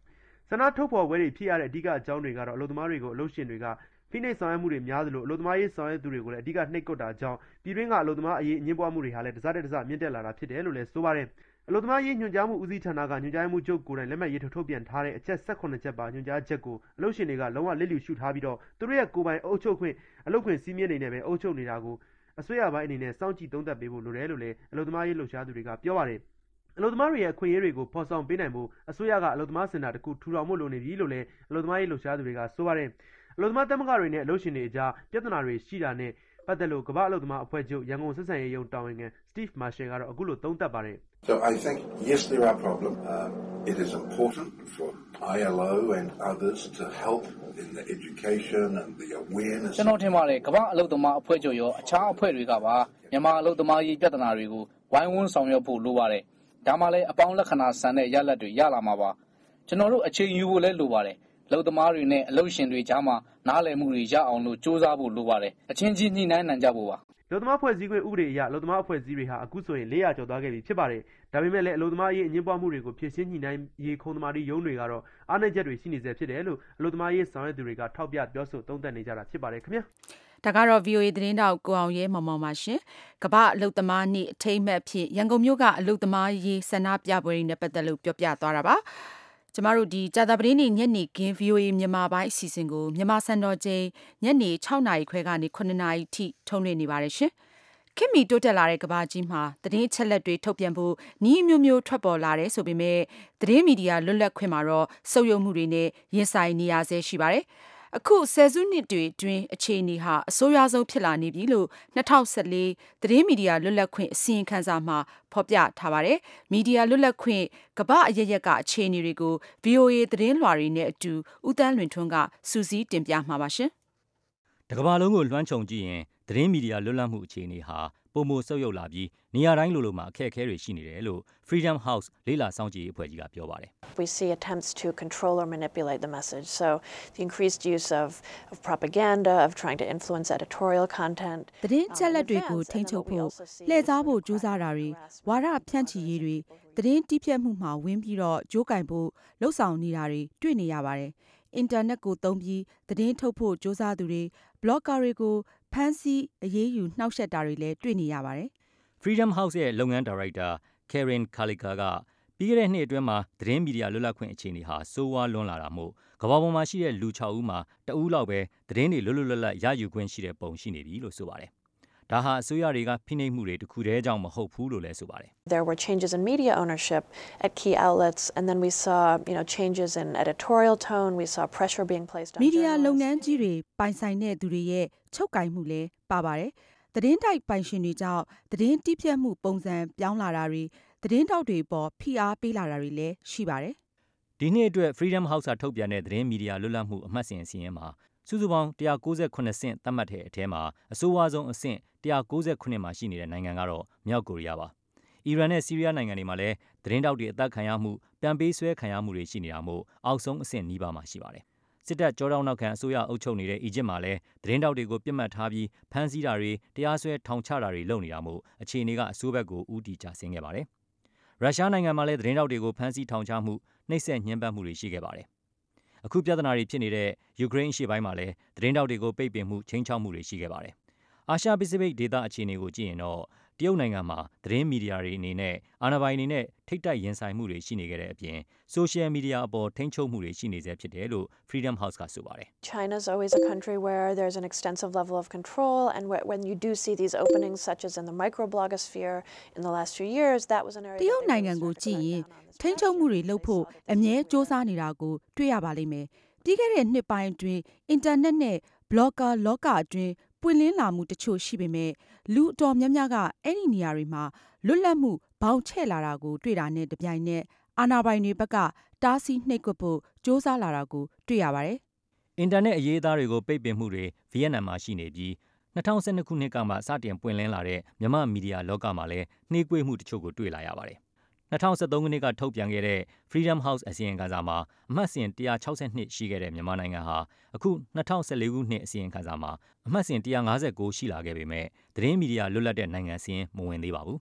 ဆန္ဒထုတ်ဖော်ပွဲတွေဖြစ်ရတဲ့အဓိကအကြောင်းတွေကတော့အလုပ်သမားတွေကိုအလုပ်ရှင်တွေကဖိနှိပ်ဆောင်ရွက်မှုတွေများသလိုအလုပ်သမားရေးဆောင်ရွက်သူတွေကိုလည်းအဓိကနှိပ်ကွပ်တာကြောင့်ပြည်တွင်းကအလုပ်သမားအရေးအငြင်းပွားမှုတွေဟာလည်းတစတဲ့တစမြင့်တက်လာတာဖြစ်တယ်လို့လည်းဆိုပါတယ်အလုပ်သမားရေးညွှန်ကြားမှုဦးစီးဌာနကညွှန်ကြားမှုချုပ်ကိုယ်တိုင်လက်မှတ်ရေးထုတ်ပြန်ထားတဲ့အချက်18ချက်ပါညွှန်ကြားချက်ကိုအလုပ်ရှင်တွေကလုံးဝလစ်လျူရှုထားပြီးတော့သူတို့ရဲ့ကိုယ်ပိုင်အုပ်ချုပ်ခွင့်အလုပ်ခွင့်စည်းမျဉ်းတွေနဲ့ပဲအုပ်ချုပ်နေတာကိုအစိုးရပိုင်းအနေနဲ့စောင့်ကြည့်သုံးသပ်ပေးဖို့လိုတယ်လို့လည်းအလုပ်သမားရေးလှုပ်ရှားသူတွေကပြောပါတယ်အလုပ်သမားတွေရဲ့အခွင့်အရေးတွေကိုဖော်ဆောင်ပေးနိုင်ဖို့အစိုးရကအလုပ်သမားစင်တာတစ်ခုထူထောင်ဖို့လိုနေပြီလို့လည်းအလုပ်သမားရေးလှုပ်ရှားသူတွေကဆိုပါတယ်အလုပ်သမားသမဂ္ဂတွေနဲ့အလုပ်ရှင်တွေအကြားပြဿနာတွေရှိတာနဲ့ပတ်သက်လို့ကမ္ဘာအလုပ်သမားအဖွဲ့ချုပ်ရန်ကုန်ဆက်ဆံရေးရုံးတာဝန်ခံ Steve Marshall ကတော့အခုလိုသုံးသပ်ပါတယ် So I think yes there are problems it is important for ILO and others to help in the education and the awareness ကျွန်တော်ထင်ပါတယ်ကမ္ဘာအလုပ်သမားအဖွဲ့ချုပ်ရောအခြားအဖွဲ့တွေကပါမြန်မာအလုပ်သမားရေးပြဿနာတွေကိုဝိုင်းဝန်းဆောင်ရွက်ဖို့လိုပါတယ်ဒါမှလည်းအပေါင်းလက္ခဏာဆန်တဲ့ရလဒ်တွေရလာမှာပါကျွန်တော်တို့အချိန်ယူဖို့လည်းလိုပါတယ်အလုပ်သမားတွေနဲ့အလုပ်ရှင်တွေကြားမှာနားလည်မှုတွေရအောင်လို့စ조사ဖို့လိုပါတယ်အချင်းချင်းညှိနှိုင်းနိုင်ကြဖို့ပါအလုပ်သမားဖွဲ့စည်းခွင့်ဥပဒေအရအလုပ်သမားအဖွဲ့အစည်းတွေဟာအခုဆိုရင်400ကျော်သွားခဲ့ပြီဖြစ်ပါတယ်ဒါပေမဲ့လည်းအလုပ်သမားရေးအငြင်းပွားမှုတွေကိုဖြေရှင်းညှိနှိုင်းရေးခုံသမားတွေရုံးတွေကတော့အားနည်းချက်တွေရှိနေစေဖြစ်တယ်လို့အလုပ်သမားရေးဆောင်ရွက်သူတွေကထောက်ပြပြောဆိုသုံးသပ်နေကြတာဖြစ်ပါတယ်ခင်ဗျာဒါကတော့ VOA သတင်းတောက်ကိုအောင်ရဲမောင်မောင်ပါရှင်ကမ္ဘာအလုပ်သမားနေ့အထိမ်းအမှတ်ဖြစ်ရန်ကုန်မြို့ကအလုပ်သမားရေးဆန္ဒပြပွဲတွေနဲ့ပတ်သက်လို့ပြောပြသွားတာပါကျမတို့ဒီကြာသပတေးနေ့ညနေခင်း VOA မြန်မာပိုင်းအစီအစဉ်ကိုမြန်မာစံတော်ချိန်ညနေ6နာရီခွဲကနေ9နာရီထိထုတ်လွှင့်နေပါတယ်ရှင်ခင်မီတိုးတက်လာတဲ့ကဘာကြီးမှာသတင်းအချက်လက်တွေထုတ်ပြန်ဖို့ဤမျိုးမျိုးထွက်ပေါ်လာတယ်ဆိုပေမဲ့သတင်းမီဒီယာလွတ်လပ်ခွင့်မှာတော့စုပ်ယုပ်မှုတွေနဲ့ရင်ဆိုင်နေရဆဲရှိပါတယ်အခုဆယ်စုနှစ်တွေအတွင်းအခြေအနေဟာအဆိုးရွားဆုံးဖြစ်လာနေပြီလို့2014သတင်းမီဒီယာလွတ်လပ်ခွင့်အစီရင်ခံစာမှာဖော်ပြထားပါတယ်။မီဒီယာလွတ်လပ်ခွင့်ကမ္ဘာအရရက်ကအခြေအနေတွေကို VOA သတင်းလွှာတွေနဲ့အတူဦးတန်းလွင်ထွန်းကစူးစီးတင်ပြမှာပါရှင်။တကမ္ဘာလုံးကိုလွှမ်းခြုံကြည့်ရင်သတင်းမီဒီယာလွတ်လပ်မှုအခြေအနေဟာပုံမဆုပ်ယုပ်လာပြီးနေရာတိုင်းလိုမှာအခက်အခဲတွေရှိနေတယ်လို့ Freedom House လေ့လာစောင့်ကြည့်ရေးအဖွဲ့ကြီးကပြောပါတယ် We see attempts to control or manipulate the message. So the increased use of propaganda, of trying to influence editorial content. သတင်းချက်လက်တွေကိုထိန်းချုပ်ဖို့လှည့်စားဖို့ကြိုးစားတာတွေဝါဒဖြန့်ချီရေးတွေသတင်းတီးဖြတ်မှုမှာဝင်ပြီးတော့ကြိုးကင်ဖို့လှုံ့ဆော်နေတာတွေတွေ့နေရပါတယ်။အင်တာနက်ကိုသုံးပြီးသတင်းထုတ်ဖို့ကြိုးစားသူတွေဘလော့ဂါတွေကိုဖမ်းဆီးအရေးယူနှောက်ယှက်တာတွေလည်းတွေ့နေရပါတယ်။ Freedom House ရဲ့လုပ်ငန်းဒါရိုက်တာ Karen Kalika ကပြီးခဲ့တဲ့နှစ်အတွင်းမှာသတင်းမီဒီယာလွတ်လပ်ခွင့်အခြေအနေဟာစိုးဝါးလွန်းလာတာမို့ကမ္ဘာပေါ်မှာရှိတဲ့လူ6ဦးမှာတဦးလောက်ပဲသတင်းတွေလွတ်လွတ်လပ်လပ်ရယူခွင့်ရှိတဲ့ပုံရှိနေပြီလို့ဆိုပါတယ်။ဒါဟာအစိုးရတွေကဖိနှိပ်မှုတွေတခုတည်းကြောင့်မဟုတ်ဘူးလို့လည်းဆိုပါတယ်။ There were changes in media ownership at key outlets and then we saw, changes in editorial tone, we saw pressure being placed on media လုပ်ငန်းကြီးတွေပိုင်ဆိုင်တဲ့သူတွေရဲ့ချုပ်ကိုင်မှုလည်းပါပါတယ်။သတင်းတိုက်ပိုင်ရှင်တွေကြောင့်သတင်းတီးဖြတ်မှုပုံစံပြောင်းလာတာတွေသတင်းတောက်တွေပေါ်ဖိအားပေးလာတာတွေလည်းရှိပါတယ်။ဒီနှစ်အတွက် Freedom House ကထုတ်ပြန်တဲ့သတင်းမီဒီယာလွတ်လပ်မှုအမှတ်စဉ်အစီရင်မှာစုစုပေါင်း198ဆင့်သတ်မှတ်တဲ့အထဲမှာအဆိုးဝါးဆုံးအဆင့်198မှာရှိနေတဲ့နိုင်ငံကတော့မြောက်ကိုရီးယားပါ။အီရန်နဲ့ဆီးရီးယားနိုင်ငံတွေမှာလည်းသတင်းတောက်တွေအသက်ခံရမှုပြန်ပေးဆွဲခံရမှုတွေရှိနေတာမို့အောက်ဆုံးအဆင့်နီးပါးမှာရှိပါတယ်။စစ်တပ်ကြောတောက်နောက်ခံအစိုးရအုပ်ချုပ်နေတဲ့အီဂျစ်မှာလည်းသတင်းတောက်တွေကိုပြစ်မှတ်ထားပြီးဖမ်းဆီးတာတွေတရားစွဲထောင်ချတာတွေလုပ်နေတာမို့အခြေအနေကအဆိုးဘက်ကိုဦးတည်ကျဆင်းခဲ့ပါတယ်။ရုရှားနိုင်ငံမှာလည်းသတင်းတောက်တွေကိုဖမ်းဆီးထောင်ချမှုနှိပ်စက်ညှဉ်းပန်းမှုတွေရှိခဲ့ပါတယ်။အခုပြဿနာတွေဖြစ်နေတဲ့ယူကရိန်းအရှေ့ပိုင်းမှာလည်းသတင်းတောက်တွေကိုပိတ်ပင်မှုချိန်ချောက်မှုတွေရှိခဲ့ပါတယ်။အာရှပစိဖိတ်ဒေသအခြေအနေကိုကြည့်ရင်တော့တရုတ်နိုင်ငံမှာသတင်းမီဒီယာတွေအနေနဲ့အာဏာပိုင်တွေနဲ့ထိပ်တိုက်ရင်ဆိုင်မှုတွေရှိနေခဲ့တဲ့အပြင်ဆိုရှယ်မီဒီယာအပေါ်ထိန်းချုပ်မှုတွေရှိနေဆဲဖြစ်တယ်လို့ Freedom House ကဆိုပါတယ်။ China's always a country where there's an extensive level of control and when you do see these openings such as in the microblogosphere in the last few years that was an area တရုတ်နိုင်ငံကိုကြည့်ရင်ထိန်းချုပ်မှုတွေလုပ်ဖို့အမြဲစ조사နေတာကိုတွေ့ရပါလိမ့်မယ်။ပြီးခဲ့တဲ့နှစ်ပိုင်းအတွင်းအင်တာနက်နဲ့ဘလော့ဂါလောကအတွင်းပွင့်လင်းလာမှုတချို့ရှိပေမဲ့လူအတော်များများကအဲ့ဒီနေရာတွေမှာလွတ်လပ်မှုဘောင်ချဲ့လာတာကိုတွေ့တာနဲ့တပြိုင်နက်အာဏာပိုင်တွေဘက်ကတားဆီးနှိပ်ကွပ်ဖို့စ조사လာတာကိုတွေ့ရပါတယ်။အင်တာနက်အရေးသားတွေကိုပိတ်ပင်မှုတွေဗီယက်နမ်မှာရှိနေပြီး2012ခုနှစ်ကမှစတင်ပွင့်လင်းလာတဲ့မြန်မာမီဒီယာလောကမှာလည်းနှေးကွေးမှုတချို့ကိုတွေ့လာရပါတယ်။2013ခုနှစ်ကထုတ်ပြန်ခဲ့တဲ့ Freedom House အစီရင်ခံစာမှာအမှတ်စဉ်162ရှိခဲ့တဲ့မြန်မာနိုင်ငံဟာအခု2014ခုနှစ်အစီရင်ခံစာမှာအမှတ်စဉ်159ရှိလာခဲ့ပေမဲ့သတင်းမီဒီယာလွတ်လပ်တဲ့နိုင်ငံစာရင်းမဝင်သေးပါဘူး။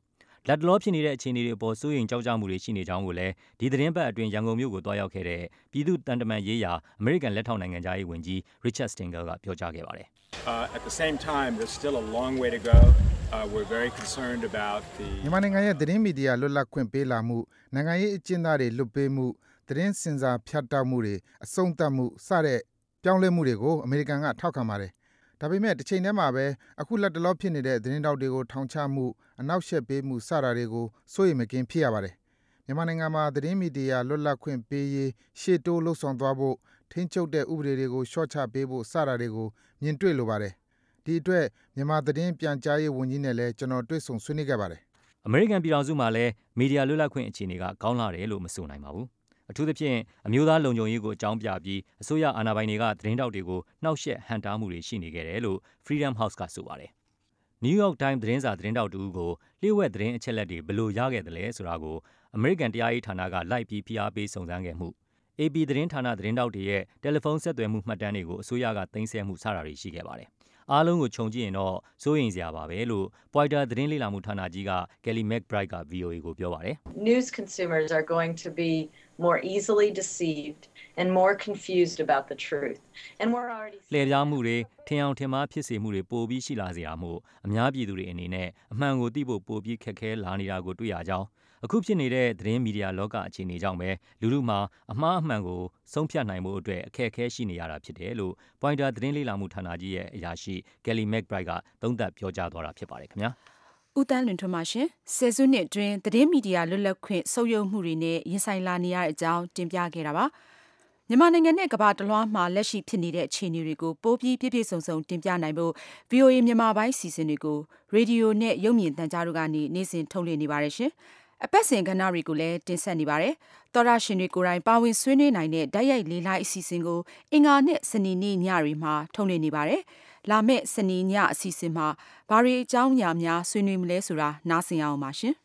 လက်တလောဖြစ်နေတဲ့အခြေအနေတွေအပေါ်စိုးရိမ်ကြောက်ကြမှုတွေရှိနေကြောင်းကိုလည်းဒီသတင်းပတ်အတွင်းရန်ကုန်မြို့ကိုတွားရောက်ခဲ့တဲ့ပြည်သူ့တန်တမန်ရေးရာအမေရိကန်လက်ထောက်နိုင်ငံသားရေးဝန်ကြီး Richard Stengel ကပြောကြားခဲ့ပါတယ် At the same time, there's still a long way to go. We're very concerned about the မြန်မာနိုင်ငံရဲ့သတင်းမီဒီယာလွတ်လပ်ခွင့်ပေးလာမှုနိုင်ငံရေးအကျဉ်းသားတွေလွတ်ပေးမှုသတင်းစင်စာဖြတ်တောက်မှုတွေအဆုံးသတ်မှုစတဲ့ပြောင်းလဲမှုတွေကိုအမေရိကန်ကထောက်ခံပါတယ်။ဒါပေမဲ့တစ်ချိန်တည်းမှာပဲအခုလက်တလောဖြစ်နေတဲ့သတင်းတောက်တွေကိုထောင်ချမှုအနောက်ရှက်ပေးမှုစတာတွေကိုစိုးရိမ်မကင်းဖြစ်ရပါတယ်။မြန်မာနိုင်ငံမှာသတင်းမီဒီယာလွတ်လပ်ခွင့်ပေးရေးရှေ့တိုးလှုပ်ဆောင်သွားဖို့ထိန်းချုပ်တဲ့ဥပဒေတွေကိုရှော့ချပေးဖို့စတာတွေကိုမြင်တွေ့လိုပါတယ်။ဒီအတွက်မြန်မာသတင်းပြန်ကြားရေးဝန်ကြီးနဲ့လည်းကျွန်တော်တွေ့ဆုံဆွေးနွေးခဲ့ပါတယ်။အမေရိကန်ပြည်ထောင်စုမှာလည်းမီဒီယာလွတ်လပ်ခွင့်အခြေအနေကကောင်းလာတယ်လို့မဆိုနိုင်ပါဘူး။အထူးသဖြင့်အမျိုးသားလုံခြုံရေးကိုအကြောင်းပြပြီးအစိုးရအာဏာပိုင်တွေကသတင်းတောက်တွေကိုနှောက်ယှက်ဟန့်တားမှုတွေရှိနေခဲ့တယ်လို့ Freedom House ကဆိုပါတယ်။ New York Times သတင်းစာသတင်းတောက်တူကိုလျှို့ဝှက်သတင်းအချက်အလက်တွေဘယ်လိုရခဲ့တယ်လဲဆိုတာကိုအမေရိကန်တရားရေးဌာနကလိုက်ပြီးဖိအားပေးစုံစမ်းခဲ့မှု AP သတင်းဌာနသတင်းတောက်တွေရဲ့တယ်လီဖုန်းဆက်သွယ်မှုမှတ်တမ်းတွေကိုအစိုးရကသိမ်းဆည်းမှုစတာတွေရှိခဲ့ပါတယ်။အားလုံးကိုခြုံကြည့်ရင်တော့စိုးရိမ်စရာပါပဲလို့ Poiter သတင်းလေ့လာမှုဌာနကြီးက Kelly McBride က VOA ကိုပြောပါတယ်။ News consumers are going to be more easily deceived and more confused about the truth. And we're already လှည့်ပြားမှုတွေထင်အောင်ထင်မှားဖြစ်စေမှုတွေပိုပြီးရှိလာစေတာမို့အများပြည်သူတွေအနေနဲ့အမှန်ကိုသိဖို့ပိုပြီးခက်ခဲလာနေတာကိုတွေ့ရကြောင်းအခုဖြစ်နေတဲ့သတင်းမီဒီယာလောကအခြေအနေကြောင့်ပဲလူလူမှာအမှားအမှန်ကိုဆုံးဖြတ်နိုင်မှုအတွက်အခက်အခဲရှိနေရတာဖြစ်တယ်လို့ Poiter သတင်းလေ့လာမှုဌာနကြီးရဲ့အရာရှိ Kelly McBride ကသုံးသပ်ပြောကြားသွားတာဖြစ်ပါတယ်ခင်ဗျာဦးတန်းလွင်ထွန်းပါရှင်ဆယ်စုနှစ်အတွင်းသတင်းမီဒီယာလွတ်လပ်ခွင့်ဆုတ်ယုတ်မှုတွေနဲ့ရင်ဆိုင်လာနေရတဲ့အကြောင်းတင်ပြခဲ့တာပါမြန်မာနိုင်ငံနဲ့ကမ္ဘာတလွှားမှာလက်ရှိဖြစ်နေတဲ့အခြေအနေတွေကိုပိုပြီးပြည့်ပြည့်စုံစုံတင်ပြနိုင်ဖို့ VOA မြန်မာပိုင်းစီစဉ်တွေကိုရေဒီယိုနဲ့ရုပ်မြင်သံကြားတို့ကနေနေ့စဉ်ထုတ်လွှင့်နေပါတယ်ရှင်အပတ်စဉ်ကဏ္ဍတွေကိုလည်းတင်ဆက်နေပါတယ်သောရရှင်တွေကိုယ်တိုင်ပါဝင်ဆွေးနွေးနိုင်တဲ့ဓာတ်ရိုက်လေးလိုက်အစီအစဉ်ကိုအင်္ဂါနဲ့စနေနေ့ညတွေမှာထုတ်လွှင့်နေပါတယ်လာမယ့်စနေညအစီအစဉ်မှာဘာတွေအကြောင်းအရာများဆွေးနွေးမလဲဆိုတာနားဆင်အောင်ပါရှင်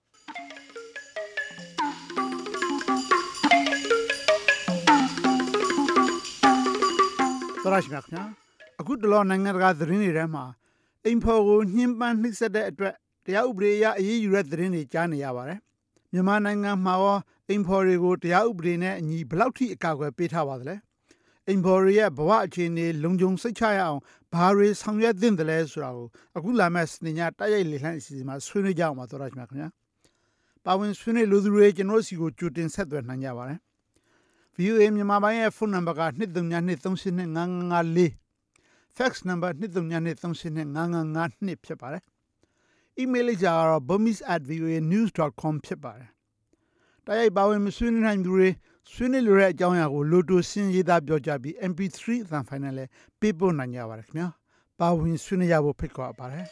တော်ရရှိမြခင်ဗျာအခုတလောနိုင်ငံတကာသတင်းတွေထဲမှာအိမ်ဖော်ကိုညှဉ်းပန်းနှိပ်စက်တဲ့အတွက်တရားဥပဒေအရအရေးယူတဲ့သတင်းတွေကြားနေရပါတယ်မြန်မာနိုင်ငံမှာရောအိမ်ဖော်တွေကိုတရားဥပဒေနဲ့အညီဘယ်လောက်ထိအကာအကွယ်ပေးထားပါသလဲအိမ်ဖော်ရဲ့ဘဝအခြေအနေလုံခြုံစိတ်ချရအောင်ဘာတွေဆောင်ရွက်သင့်တယ်လဲဆိုတာကိုအခုလာမယ့်စနေညတိုက်ရိုက်လေ့လာအစီအစဉ်မှာဆွေးနွေးကြအောင်ပါတော်ရရှိမြခင်ဗျာပါဝင်ဆွေးနွေးလူသူတွေကျွန်တော်စီကိုကြိုတင်ဆက်သွယ်နိုင်ကြပါတယ်VOA မြန်မာပိုင်းရဲ့ဖုန်းနံပါတ်က23238555 fax number 23238555ဖြစ်ပါတယ် email လိပ်စာကတော့ burmese@voanews.com ဖြစ်ပါတယ်တိုက်ရိုက်ပါဝင်မဆွေးနွေးနိုင်သူတွေဆွေးနွေးလိုတဲ့အကြောင်းအရာကိုလိုတိုစင်းရေးသားပြောကြပြီး MP3 အသံဖိုင်နဲ့လည်းပေးပို့နိုင်ကြပါတယ်ခင်ဗျာပါဝင်ဆွေးနွေးကြဖို့ဖိတ်ခေါ်ပါတယ်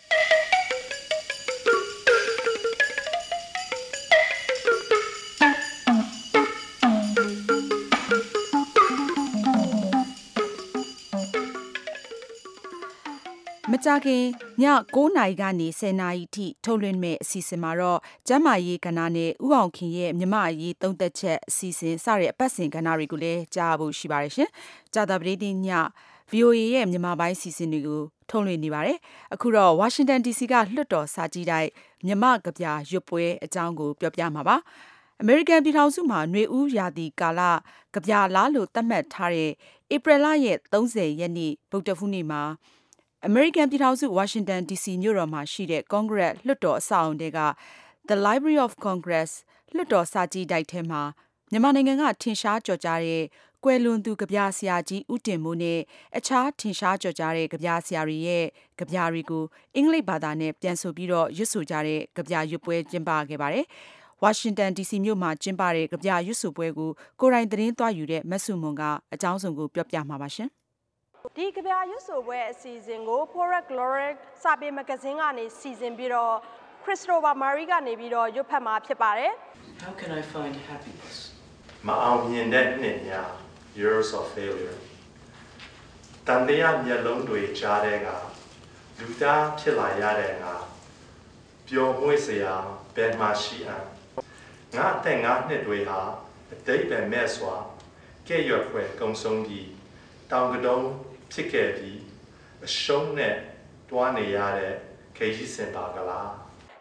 မကြခင်ည9နာရီကနေ10နာရီထိထုတ်လွှင့်မဲ့အစီအစဉ်မှာတော့ကျမ်းမာရေးကဏ္ဍနဲ့ဥအောင်ခင်ရဲ့မြမအရေးသုံးသက်ချက်အစီအစဉ်စတဲ့အပတ်စဉ်ကဏ္ဍတွေကိုလည်းကြားဖို့ရှိပါတယ်ရှင်။ကြာသပတေးနေ့ည VOA ရဲ့မြန်မာပိုင်းအစီအစဉ်တွေကိုထုတ်လွှင့်နေပါတယ်။အခုတော့ Washington DC ကလွှတ်တော်စာကြီးတိုက်မြမကဗျာရွတ်ပွဲအကြောင်းကိုပြောပြမှာပါ။ အမေရိကန်ပြည်ထောင်စုမှာຫນွေဦးရာသီကာလကဗျာလားလို့သတ်မှတ်ထားတဲ့ဧပြီလရဲ့30ရက်နေ့ဗုဒ္ဓဟူးနေ့မှာအမေရိကန်ပြည်ထောင်စုဝါရှင်တန် DC မြို့တော်မှာရှိတဲ့ Congress လွှတ်တော်အဆောက်အအုံတွေက The Library of Congress လွှတ်တော်စာကြည့်တိုက်ထဲမှာမြန်မာနိုင်ငံကထင်ရှားကျော်ကြားတဲ့ကွယ်လွန်သူကဗျာဆရာကြီးဦးတင်မိုးနဲ့အခြားထင်ရှားကျော်ကြားတဲ့ကဗျာဆရာတွေရဲ့ကဗျာတွေကိုအင်္ဂလိပ်ဘာသာနဲ့ပြန်ဆိုပြီးတော့ရွတ်ဆိုကြတဲ့ကဗျာရွတ်ပွဲကျင်းပခဲ့ပါတယ်။ဝါရှင်တန် DC မြို့မှာကျင်းပတဲ့ကဗျာရွတ်ဆိုပွဲကိုကိုယ်တိုင်သတင်းသွားယူတဲ့မဆုမွန်ကအကြောင်းစုံကိုပြောပြမှာပါရှင်။ဒီကဗျာရွတ်ဆိုပွဲအစီအစဉ်ကို Poet Laureate စာပေမဂ္ဂဇင်းကနေစီစဉ်ပြီးတော့ Christopher Murray ကနေပြီးတော့ရွတ်ဖတ်မှာဖြစ်ပါတယ် How can I find happiness? မအောင်မြင်တဲ့နှစ်များ years of failure တန်တရားမျက်လုံးတွေကြားတဲ့ကလူသားဖြစ်လာရတဲ့ငါပျော်မွေ့စရာဘယ်မှရှိအံ့ငါအသက်ငါနှစ်တွေဟာအတိတ်ပဲမဲ့စွာကဲ့ရွက်ဖွယ်ကုံဆုံးပြီးတောင်ကတုံးဖြစ်ခဲ့ပြီးအရှုံးနဲ့တွားနေရတဲ့ခေကြီးစင်ပါကလား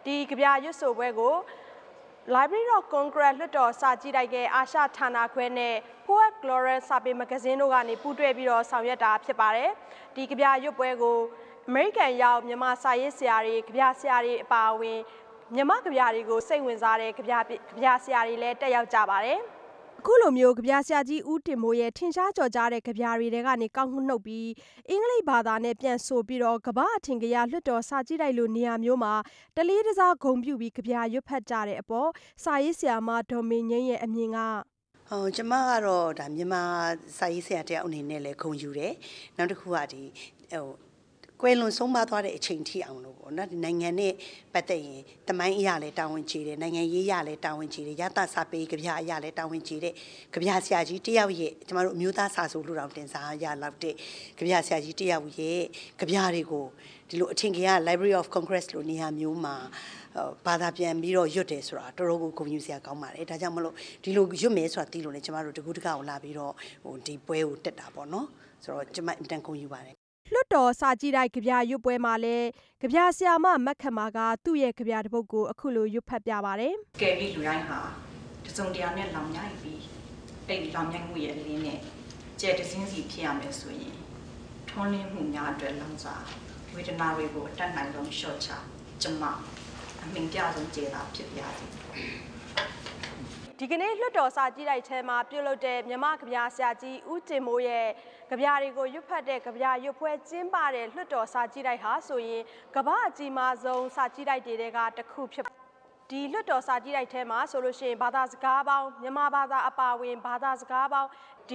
ဒီကြပြရွတ်ဆိုပွဲကို Library of Congress လွှတ်တော်စာကြည့်လိုက်တဲ့အာရှဌာနခွဲနဲ့ Poet Glory စာပေမဂ္ဂဇင်းတို့ကနေပူးတွဲပြီးတော့ဆောင်ရွက်တာဖြစ်ပါတယ်ဒီကြပြရွတ်ပွဲကို American ရောက်မြန်မာစာရေးဆရာတွေကြပြဆရာတွေအပါအဝင်မြန်မာကြပြတွေကိုစိတ်ဝင်စားတဲ့ကြပြဆရာတွေလည်းတက်ရောက်ကြပါတယ်အခုလိုမျိုးကြပြဆရာကြီးဦးတင်မိုးရဲ့ထင်ရှားကြော်ကြားတဲ့ကြပြတွေထဲကနေကောက်နှုတ်ပြီးအင်္ဂလိပ်ဘာသာနဲ့ပြန်ဆိုပြီးတော့ကမ္ဘာအထင်ကရလွှတ်တော်စာကြည့်လိုက်လို့နေရာမျိုးမှာတလေးတစားဂုံပြုပြီးကြပြရွတ်ဖတ်ကြတဲ့အပေါ်စာရေးဆရာမဒေါ်မေငင်းရဲ့အမြင်ကကျမကတော့ဒါမြန်မာစာရေးဆရာတယောက်အနေနဲ့လည်းဂုဏ်ယူတယ်နောက်တစ်ခုကဒီကွယ်လွန်ဆုံးမသွားတဲ့အချိန်ထိအောင်လို့ပေါ့နော်ဒီနိုင်ငံနဲ့ပတ်သက်ရင်တမိုင်းအရာလည်းတာဝန်ချေတယ်နိုင်ငံရေးရလည်းတာဝန်ချေတယ်ရသစာပေကြပြအရာလည်းတာဝန်ချေတဲ့ကြပြဆရာကြီးတယောက်ရဲ့ကျမတို့အမျိုးသားစာဆိုလို့တောင်တင်စားရလောက်တဲ့ကြပြဆရာကြီးတယောက်ရဲ့ကြပြတွေကိုဒီလိုအထင်ကြီးက Library of Congress လို့နေရာမျိုးမှာဘာသာပြန်ပြီးတော့ရွတ်တယ်ဆိုတာတော်တော်ကိုဂုဏ်ယူစရာကောင်းပါတယ်ဒါကြောင့်မလို့ဒီလိုရွတ်မယ်ဆိုတာသိလို့လည်းကျမတို့တကူတကောက်လာပြီးတော့ဒီပွဲကိုတက်တာပေါ့နော်ဆိုတော့ကျမအင်တန်ဂုဏ်ယူပါတယ်လွတ်တော်စာကြည့်တိုက်ကြပြရွတ်ပွဲမှာလည်းကြပြဆရာမမက်ခမာကသူ့ရဲ့ကြပြတစ်ပုဒ်ကိုအခုလိုရွတ်ဖတ်ပြပါတယ်။ကဲပြီးလူတိုင်းဟာတစုံတရာနဲ့လောင်မြိုက်ပြီးအဲ့ဒီလောင်မြိုက်မှုရဲ့လင်းနဲ့ကျဲတစင်းစီဖြစ်ရမယ်ဆိုရင်ထွန်းလင်းမှုများအတွက်လောင်စာဝေဒနာတွေကိုအတတ်နိုင်ဆုံးလျှော့ချကျမအမြင်ပြဆုံးကျေတာဖြစ်ပြသည်။ဒီကနေ့လွတ်တော်စာကြည့်တိုက်ထဲမှာပြုလုပ်တဲ့မြမကြပြဆရာကြီးဦးတင်မိုးရဲ့ကြပြတွေကိုရွတ်ဖတ်တဲ့ကြပြရွတ်ပွဲကျင်းပတဲ့လွတ်တော်စာကြည့်တိုက်ဟာဆိုရင်ကမ္ဘာအကြီးမားဆုံးစာကြည့်တိုက်တွေကတစ်ခုဖြစ်ဒီလွတ်တော်စာကြည့်တိုက်ထဲမှာဆိုလို့ရှိရင်ဘာသာစကားပေါင်းမြန်မာဘာသာအပါအဝင်ဘာသာစကားပေါင်းဒီ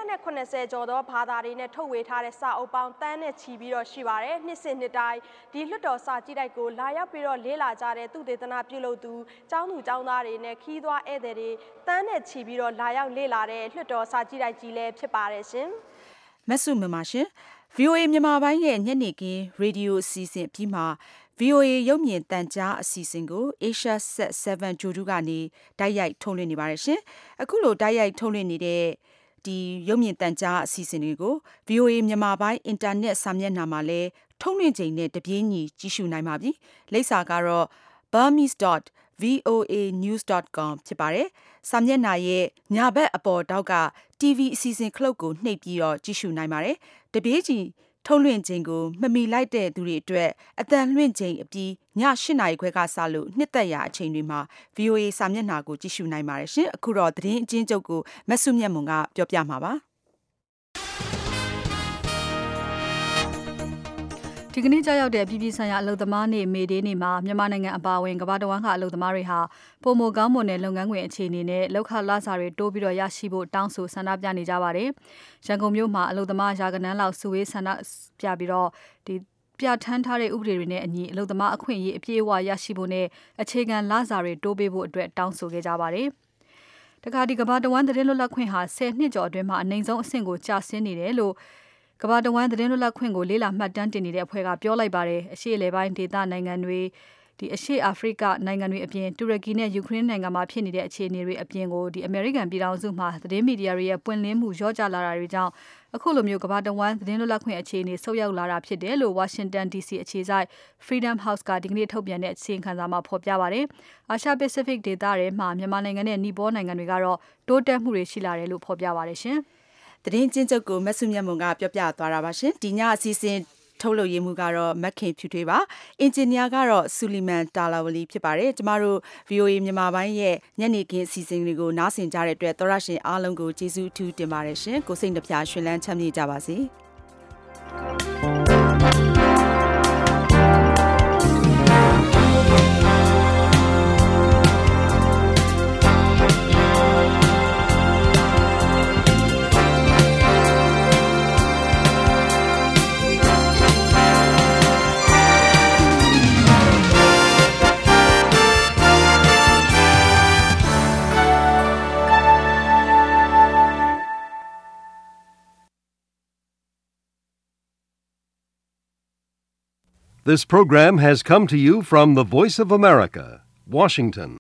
480ကျော်သောဘာသာတွေနဲ့ထုတ်ဝေထားတဲ့စာအုပ်ပေါင်းတန်းနဲ့ချီပြီးတော့ရှိပါတယ်နှစ်စဉ်နှစ်တိုင်းဒီလွတ်တော်စာကြည့်တိုက်ကိုလာရောက်ပြီးတော့လေ့လာကြတဲ့သူတေသနာပြုလုပ်သူကျောင်းသူကျောင်းသားတွေနဲ့ခီးသွွားဧည့်သည်တွေတန်းနဲ့ချီပြီးတော့လာရောက်လေ့လာတဲ့လွတ်တော်စာကြည့်တိုက်ကြီးလည်းဖြစ်ပါတယ်ရှင်မဆုမမရှင် VOA မြန်မာပိုင်းရဲ့ညနေခင်းရေဒီယိုအစီအစဉ်ပြီးမှVOA ရုပ်မြင်သံကြားအစီအစဉ်ကို Asia Set 7 Jodu ကနေတိုက်ရိုက်ထုတ်လွှင့်နေပါတယ်ရှင်အခုလိုတိုက်ရိုက်ထုတ်လွှင့်နေတဲ့ဒီရုပ်မြင်သံကြားအစီအစဉ်တွေကို VOA မြန်မာပိုင်းအင်တာနက်စာမျက်နှာမှာလည်းထုတ်လွှင့်ချိန်နဲ့တပြေးညီကြည့်ရှုနိုင်ပါပြီလိပ်စာကတော့ burmese.voanews.com ဖြစ်ပါတယ်စာမျက်နှာရဲ့ညာဘက်အပေါ်တောက်က TV အစီအစဉ်ခလုတ်ကိုနှိပ်ပြီးတော့ကြည့်ရှုနိုင်ပါတယ်တပြေးညီထုတ်လွှင့်ချိန်ကိုမမီလိုက်တဲ့သူတွေအတွက်အတန်လွှင့်ချိန်အပြီးည8:00 နာရီခွဲကစလို့နှစ်သက်ရာအချိန်တွေမှာ VOA စာမျက်နှာကိုကြည့်ရှုနိုင်ပါတယ်ရှင်အခုတော့သတင်းအချင်းချုပ်ကိုမဆုမြတ်မွန်ကပြောပြမှာပါဒီကနေ့ကြောက်ရောက်တဲ့ပြည်ပဆိုင်ရာအလုပ်သမားနေ့မေဒေးနေ့မှာမြန်မာနိုင်ငံအပါအဝင်ကမ္ဘာတဝန်းကအလုပ်သမားတွေဟာပုံမကောင်းမွန်တဲ့လုပ်ငန်းခွင်အခြေအနေနဲ့လောက်ခလစာတွေတိုးပြီးတော့ရရှိဖို့တောင်းဆိုဆန္ဒပြနေကြပါတယ်။ရန်ကုန်မြို့မှာအလုပ်သမားရာဂဏန်းလောက်စုဝေးဆန္ဒပြပြီးတော့ဒီပြဋ္ဌာန်းထားတဲ့ဥပဒေတွေနဲ့အညီအလုပ်သမားအခွင့်အရေးအပြည့်အဝရရှိဖို့နဲ့အခြေခံလစာတွေတိုးပေးဖို့အတွက်တောင်းဆိုခဲ့ကြပါတယ်။တခါဒီကမ္ဘာတဝန်းသတင်းလွတ်လပ်ခွင့်ဟာ10နှစ်ကျော်အတွင်းမှာအနိုင်ဆုံးအဆင့်ကိုကျဆင်းနေတယ်လို့ကမ္ဘာတဝန်းသတင်းလွတ်လပ်ခွင့်ကိုလေးလာမှတ်တမ်းတင်နေတဲ့အဖွဲ့ကပြောလိုက်ပါတယ်အရှေ့အလယ်ပိုင်းဒေသနိုင်ငံတွေဒီအရှေ့အာဖရိကနိုင်ငံတွေအပြင်တူရကီနဲ့ယူကရိန်းနိုင်ငံမှာဖြစ်နေတဲ့အခြေအနေတွေအပြင်ကိုဒီအမေရိကန်ပြည်ထောင်စုမှာသတင်းမီဒီယာတွေရဲ့ပွင့်လင်းမှုရောကျလာတာတွေကြောင့်အခုလိုမျိုးကမ္ဘာတဝန်းသတင်းလွတ်လပ်ခွင့်အခြေအနေဆုတ်ယုတ်လာတာဖြစ်တယ်လို့ Washington DC အခြေစိုက် Freedom House ကဒီကနေ့ထုတ်ပြန်တဲ့အစီရင်ခံစာမှာဖော်ပြပါတယ်အာရှ Pacific ဒေသတွေမှာမြန်မာနိုင်ငံနဲ့နီပေါနိုင်ငံတွေကတော့တိုးတက်မှုတွေရှိလာတယ်လို့ဖော်ပြပါတယ်ရှင်သတင်းချင်းချုပ်ကိုမဆုမြတ်မွန်ကပြောပြသွားတာပါရှင်ဒီညအစီအစဉ်ထုတ်လုပ်ရေးမှုကတော့မက်ခင်ဖြူထွေးပါအင်ဂျင်နီယာကတော့ဆူလီမန်တာလာဝလီဖြစ်ပါတယ်ကျမတို့ VOA မြန်မာပိုင်းရဲ့ညနေခင်းအစီအစဉ်လေးကိုနားဆင်ကြတဲ့အတွက်သောရရှင်အားလုံးကိုကျေးဇူးအထူးတင်ပါတယ်ရှင်ကိုစိတ်နှပြရှင်လန်းချမ်းမြေ့ကြပါစေ This program has come to you from the Voice of America, Washington.